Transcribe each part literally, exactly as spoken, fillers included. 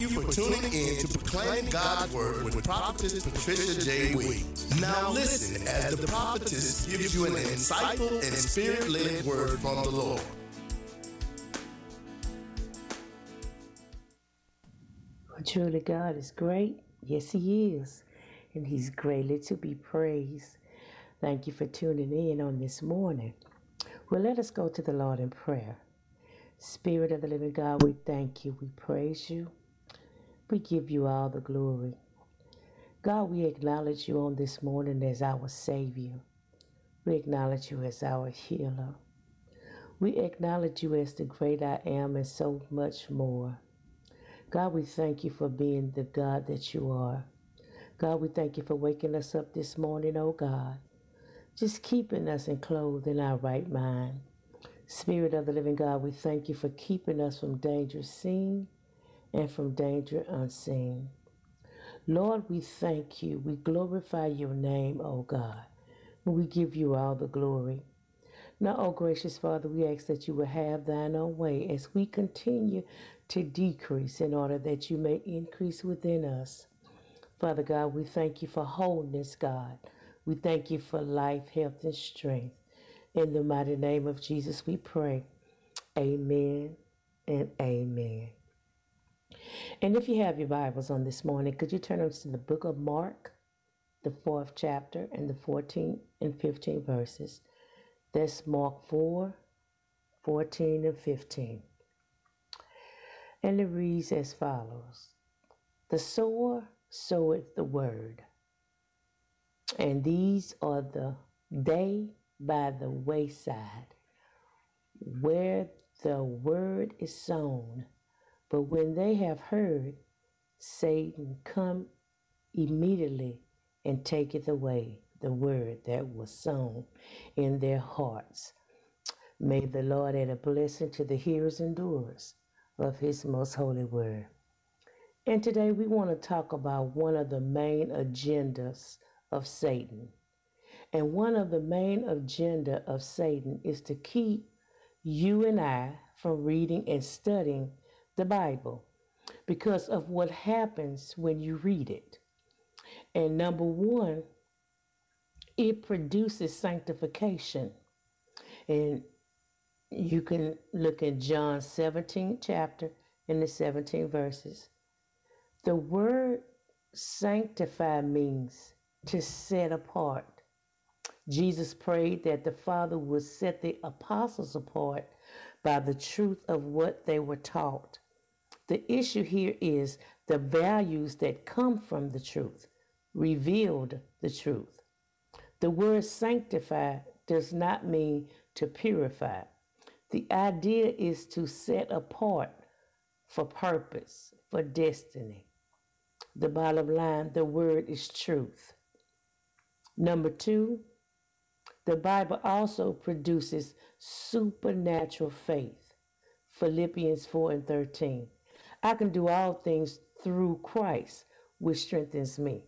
you for tuning in to Proclaim God's Word with Prophetess Patricia J. Williams. Now listen as the prophetess gives you an insightful and spirit-led word from the Lord. For truly God is great. Yes, He is. And He's greatly to be praised. Thank you for tuning in on this morning. Well, let us go to the Lord in prayer. Spirit of the living God, we thank you. We praise you. We give you all the glory. God, we acknowledge you on this morning as our Savior. We acknowledge you as our healer. We acknowledge you as the great I am and so much more. God, we thank you for being the God that you are. God, we thank you for waking us up this morning, oh God. Just keeping us and clothed in our right mind. Spirit of the living God, we thank you for keeping us from danger seen and from danger unseen. Lord, we thank you. We glorify your name, oh God. We give you all the glory. Now, oh gracious Father, we ask that you will have thine own way as we continue to decrease in order that you may increase within us. Father God, we thank you for wholeness, God. We thank you for life, health, and strength. In the mighty name of Jesus, we pray. Amen and amen. And if you have your Bibles on this morning, could you turn us to the book of Mark, the fourth chapter, and the fourteenth and fifteenth verses. That's Mark four, fourteen, and fifteen. And it reads as follows. The sower soweth the word, and these are the they by the wayside, where the word is sown. But when they have heard, Satan come immediately and taketh away the word that was sown in their hearts. May the Lord add a blessing to the hearers and doers of his most holy word. And today we want to talk about one of the main agendas of Satan. And one of the main agenda of Satan is to keep you and I from reading and studying the Bible because of what happens when you read it. And number one, it produces sanctification. And you can look in John seventeenth chapter in the seventeen verses. The word sanctify means to set apart. Jesus prayed that the Father would set the apostles apart by the truth of what they were taught. The issue here is the values that come from the truth, revealed the truth. The word sanctify does not mean to purify. The idea is to set apart for purpose, for destiny. The bottom line, the word is truth. Number two, the Bible also produces supernatural faith. Philippians four and thirteen. I can do all things through Christ, which strengthens me.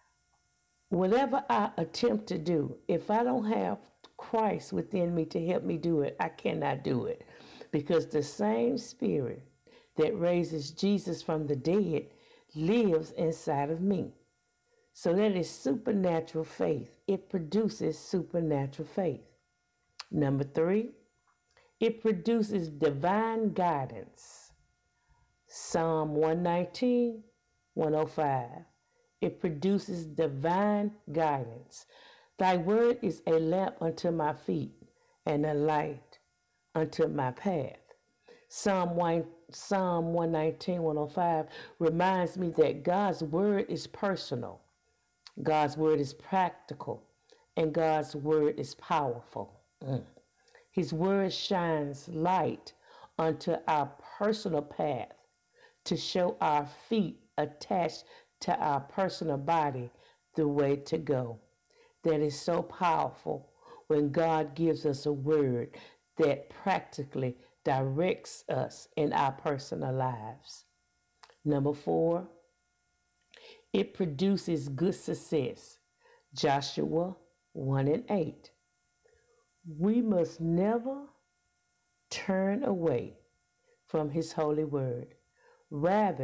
Whatever I attempt to do, if I don't have Christ within me to help me do it, I cannot do it. Because the same Spirit that raises Jesus from the dead lives inside of me. So that is supernatural faith. It produces supernatural faith. Number three, it produces divine guidance. Psalm one nineteen, one oh five. It produces divine guidance. Thy word is a lamp unto my feet and a light unto my path. Psalm one, Psalm one nineteen, one oh five reminds me that God's word is personal, God's word is practical, and God's word is powerful. Mm. His word shines light onto our personal path to show our feet attached to our personal body the way to go. That is so powerful when God gives us a word that practically directs us in our personal lives. Number four, it produces good success. Joshua one and eight. We must never turn away from his holy word. Rather,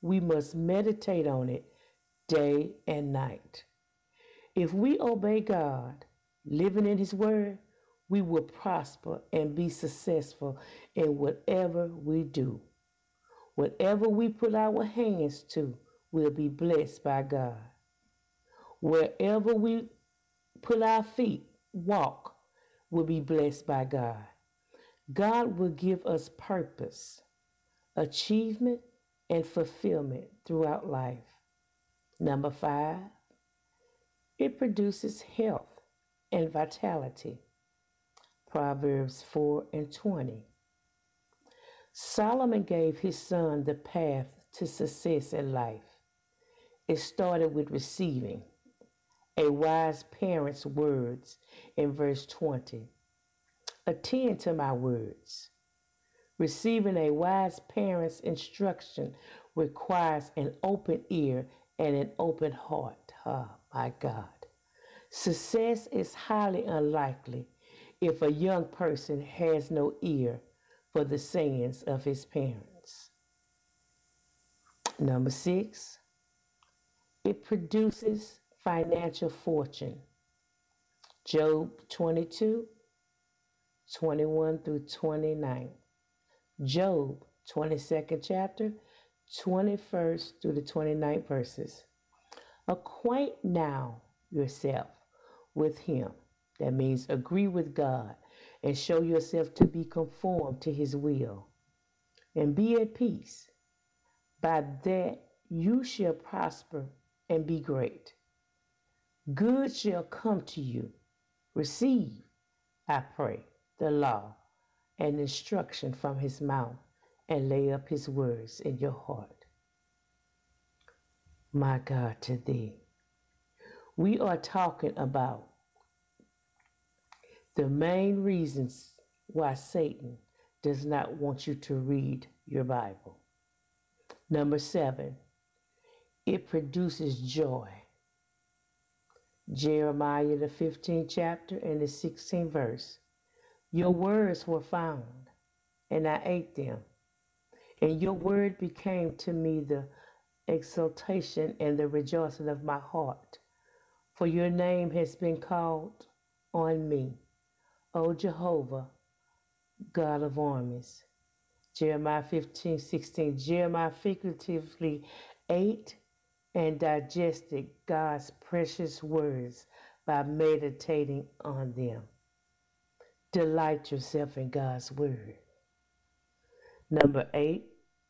we must meditate on it day and night. If we obey God, living in His Word, we will prosper and be successful in whatever we do. Whatever we put our hands to will be blessed by God. Wherever we put our feet, walk, will be blessed by God. God will give us purpose, achievement, and fulfillment throughout life. Number five, it produces health and vitality. Proverbs four and twenty. Solomon gave his son the path to success in life. It started with receiving a wise parent's words in verse twenty. Attend to my words. Receiving a wise parent's instruction requires an open ear and an open heart. Oh, my God. Success is highly unlikely if a young person has no ear for the sayings of his parents. Number six, it produces financial fortune. Job twenty-two, twenty-one through twenty-nine. Job twenty-second chapter, twenty-first through the twenty-ninth verses. Acquaint now yourself with him. That means agree with God and show yourself to be conformed to his will. And be at peace. By that you shall prosper and be great. Good shall come to you. Receive, I pray, the law and instruction from his mouth, and lay up his words in your heart. My God, to thee. We are talking about the main reasons why Satan does not want you to read your Bible. Number seven, it produces joy. Jeremiah, the fifteenth chapter and the sixteenth verse. Your words were found, and I ate them. And your word became to me the exultation and the rejoicing of my heart. For your name has been called on me, O Jehovah, God of armies. Jeremiah fifteen, sixteen. Jeremiah figuratively ate and digested God's precious words by meditating on them. Delight yourself in God's word. Number eight,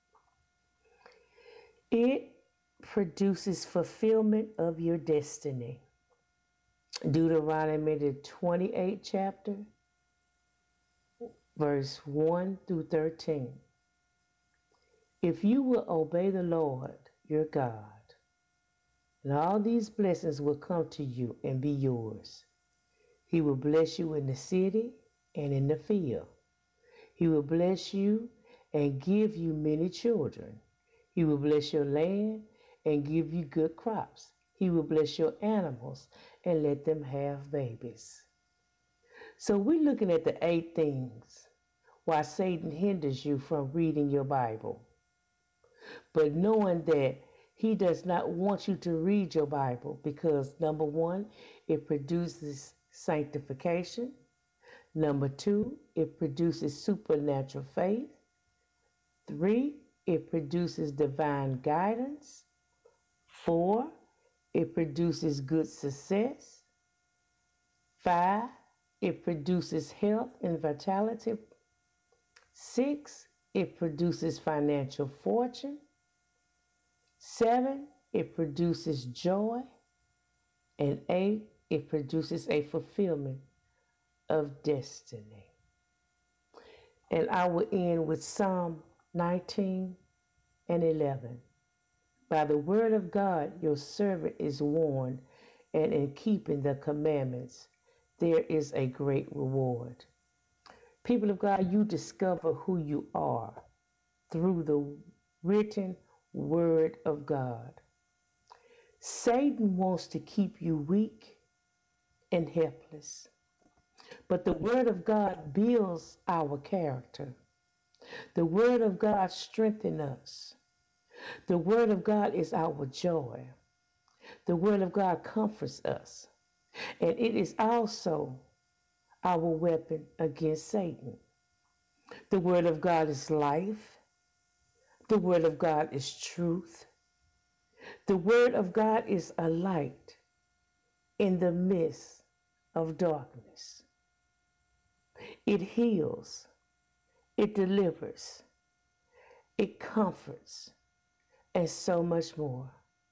it produces fulfillment of your destiny. Deuteronomy, the twenty-eighth chapter, verse one through thirteen. If you will obey the Lord your God, and all these blessings will come to you and be yours. He will bless you in the city and in the field. He will bless you and give you many children. He will bless your land and give you good crops. He will bless your animals and let them have babies. So we're looking at the eight things why Satan hinders you from reading your Bible. But knowing that he does not want you to read your Bible because, number one, it produces sanctification. Number two, it produces supernatural faith. Three, it produces divine guidance. Four, it produces good success. Five, it produces health and vitality. Six, it produces financial fortune. Seven, it produces joy. And eight, it produces a fulfillment of destiny. And I will end with Psalm nineteen and eleven. By the word of God, your servant is warned, and in keeping the commandments, there is a great reward. People of God, you discover who you are through the written word of God. Satan wants to keep you weak and helpless, but the word of God builds our character. The word of God strengthens us. The Word of God is our joy. The Word of God comforts us. And it is also our weapon against Satan. The Word of God is life. The Word of God is truth. The Word of God is a light in the midst of darkness. It heals. It delivers. It comforts. And so much more.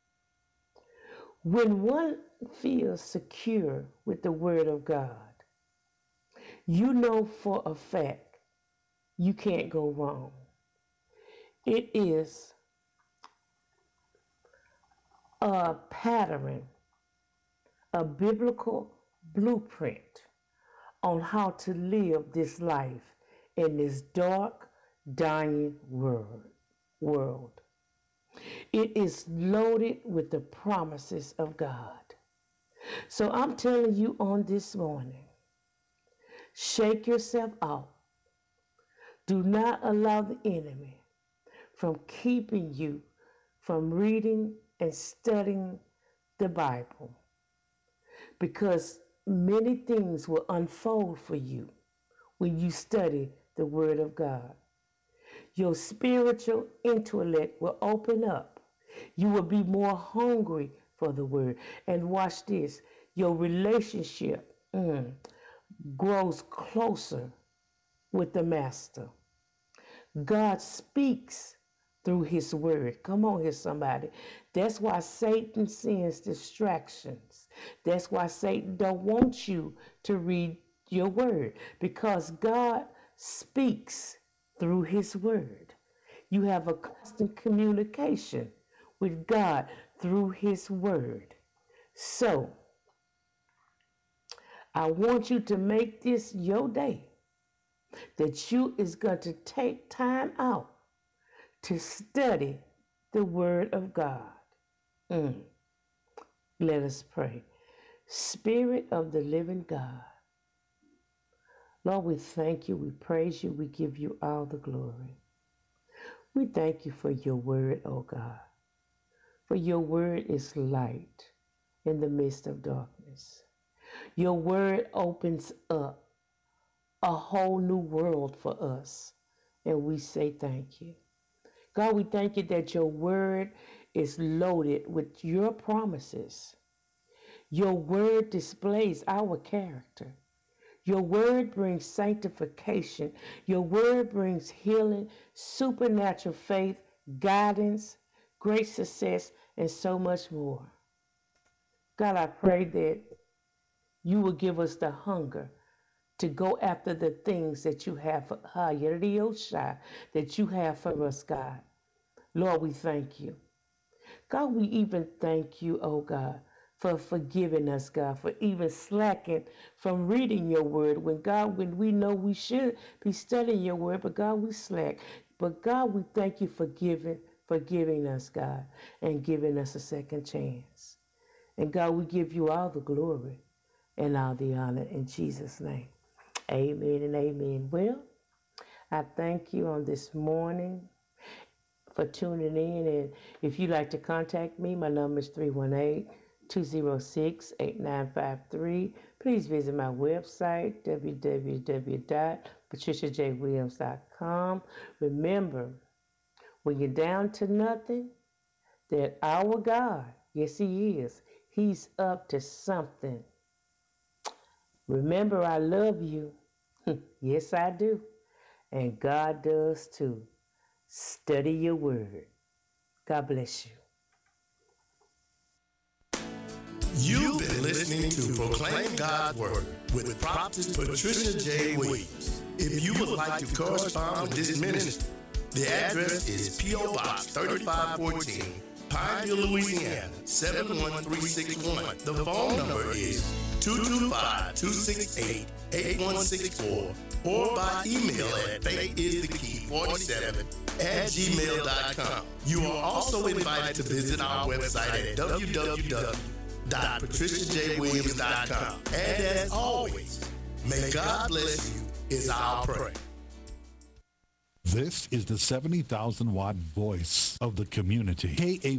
When one feels secure with the Word of God, you know for a fact you can't go wrong. It is a pattern, a biblical blueprint on how to live this life in this dark, dying world. world. It is loaded with the promises of God. So I'm telling you on this morning, shake yourself out. Do not allow the enemy from keeping you from reading and studying the Bible, because many things will unfold for you when you study the Word of God. Your spiritual intellect will open up. You will be more hungry for the Word. And watch this, your relationship mm, grows closer with the Master. God speaks through His Word. Come on here, somebody. That's why Satan sends distractions. That's why Satan don't want you to read your Word, because God speaks through His Word. You have a constant communication with God through His Word. So, I want you to make this your day, that you is going to take time out to study the Word of God. Mm. Let us pray. Spirit of the living God, Lord, we thank you, we praise you, we give you all the glory. We thank you for your Word, oh God, for your Word is light in the midst of darkness. Your Word opens up a whole new world for us, and we say thank you. God, we thank you that your Word is loaded with your promises. Your Word displays our character. Your Word brings sanctification. Your Word brings healing, supernatural faith, guidance, great success, and so much more. God, I pray that you will give us the hunger to go after the things that you have for that you have for us, God. Lord, we thank you. God, we even thank you, oh God, for forgiving us, God, for even slacking from reading your word. When God, when we know we should be studying your word, but God, we slack. But God, we thank you for giving, forgiving us, God, and giving us a second chance. And God, we give you all the glory and all the honor in Jesus' name. Amen and amen. Well, I thank you on this morning for tuning in. And if you'd like to contact me, my number is three one eight, two zero six, eight nine five three. Please visit my website, w w w dot patricia j williams dot com. Remember, when you're down to nothing, that our God, yes, He is, He's up to something. Remember, I love you. Yes, I do. And God does too. Study your word. God bless you. You've been listening to Proclaim God's Word with Prophetess Patricia J. Williams. If you would like to correspond with this ministry, the address is P O Box thirty-five fourteen, Pineville, Louisiana, seven one three six one. The phone number is two two five, two six eight, eight one six four, or by email at faithisthekey forty-seven at gmail dot com. You are also invited to visit our website at w w w dot patricia j williams dot com. And as always, may God bless you is our prayer. This is the seventy thousand watt voice of the community. K A